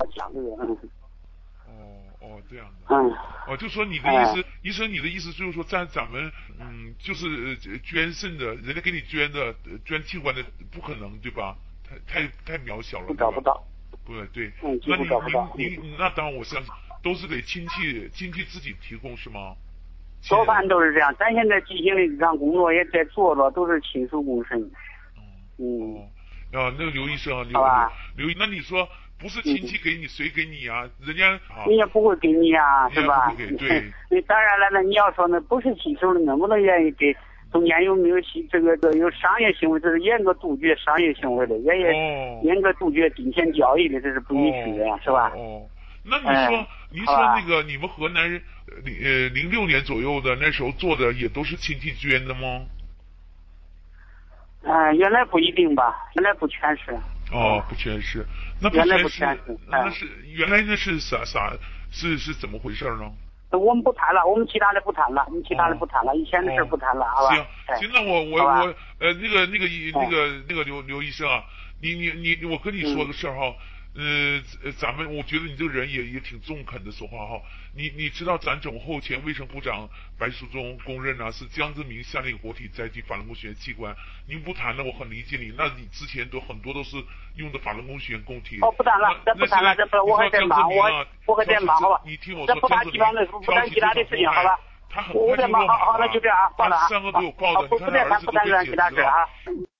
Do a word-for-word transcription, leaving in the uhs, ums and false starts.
讲这个，嗯。 哦哦，这样的。 嗯。 哦，就说你的意思，医生，你的意思就是说，在咱们嗯，就是呃捐肾的，人家给你捐的捐器官的，不可能对吧？太太太渺小了， 不找不到。 不对， 嗯， 那你找不到。 您您那当然我相信都是给亲戚亲戚自己提供是吗？ 多半都是这样，咱现在进行的日常工作也在做着，都是亲属共肾。嗯。 哦，啊，那个刘医生啊，刘刘刘，那你说不是亲戚给你，谁给你啊？人家啊， 人家不会给你啊，是吧？ 不会给，对。 那当然了，那你要说那不是亲属的，能不能愿意给？中间有没有这个这有商业行为？这是严格杜绝商业行为的，也也严格杜绝金钱交易的，这是不允许的，是吧？ 哦，那你说，您说那个你们河南零呃零六年左右的那时候做的也都是亲戚捐的吗？ 嗯，原来不一定吧，原来不全是。 哦，不全是，那原来不全是， 那是原来那是啥啥是是怎么回事呢？ 我们不谈了，我们其他的不谈了，我们其他的不谈了，以前的事不谈了，好吧？ 行行，那我我我呃那个那个那个那个刘刘医生啊，你你你我跟你说个事儿哈。呃，咱们我觉得你这个人也也挺中肯的说话哈。你你知道咱总后前卫生部长白树忠公认啊是江泽民下令活体摘取法轮功学员器官。您不谈了，我很理解你。那你之前都很多都是用的法轮功学员供体。 哦，不谈了，这不谈了，这不我还在忙，我我还在忙，好吧？ 你听我说， 这不谈其他的，不谈其他的事情，好吧？ 他很我在忙，好好，那就这样，好了啊。 三个都有报的， 不不再谈不谈其他事啊。